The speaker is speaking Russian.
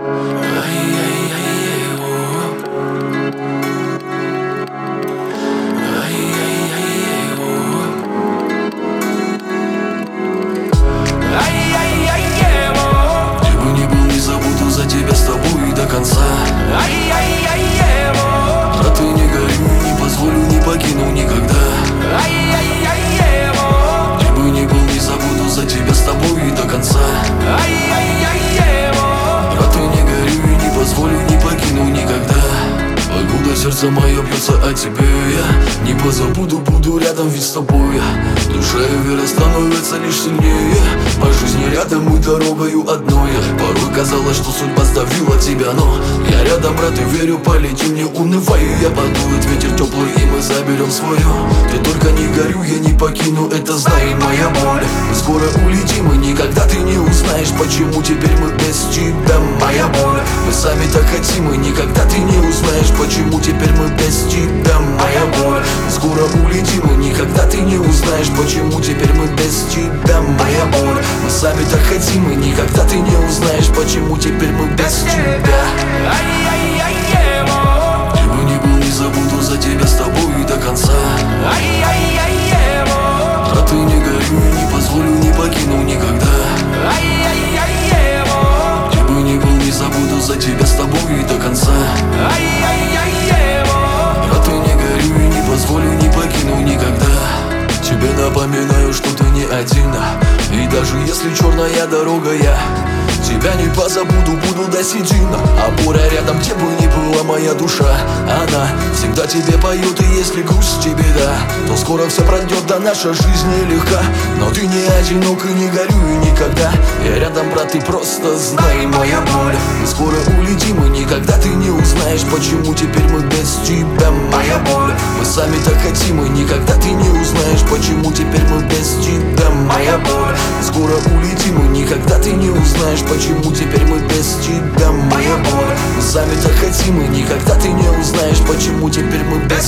Где бы ни был, не забуду за тебя, с тобой и до конца. Брат, не горю, не позволю, не покину никогда. Где бы ни был, не забуду за тебя, с тобой и до конца. Брат, не горю, не позволю, не покину никогда. Покуда сердце мое бьется о тебе, я не позабуду, буду рядом, ведь с тобой я. Душа и вера становятся лишь сильнее. По жизни рядом и дорогою одной. Порой казалось, что судьба сдавила тебя, но я рядом, брат, и верю, полетим, не унывай. Я подует ветер теплый, и мы заберем свое. Ты только не горю, я не покину, это знай моя боль. Мы скоро улетим, и никогда ты не узнаешь, почему теперь мы без тебя, моя боль. Мы сами так хотим, и никогда ты не узнаешь, почему теперь мы без тебя, моя боль. Мы скоро улетим, и никогда ты не узнаешь, почему теперь мы без тебя, моя боль. Мы сами так хотим, и никогда ты не узнаешь, почему теперь мы без тебя. Где бы ни был, не забуду за тебя, с тобой и до конца. Брат, ты не горю, не позволю, не покину никогда. Где бы ни был, не забуду за тебя, с тобой и до конца. Брат, ты не горю, не позволю, не покину никогда. Тебе напоминаю, что ты не один. И даже если черная дорога, я тебя не позабуду, буду до седина. Опора рядом, где бы ни была моя душа. Она всегда тебе поет, и если грусть тебе, да, то скоро все пройдет, да наша жизнь нелегка. Но ты не одинок и не горю, и никогда. Я рядом, брат, ты просто знай моя боль. Мы скоро улетим, и никогда ты не узнаешь, почему теперь мы без тебя, моя боль. Мы сами так хотим, и никогда ты не узнаешь, почему теперь мы без тебя, моя боль. Мы скоро улетим, и никогда ты не узнаешь, почему теперь мы без тебя, моя боль. Мы сами так хотим, и никогда ты не узнаешь, почему теперь мы без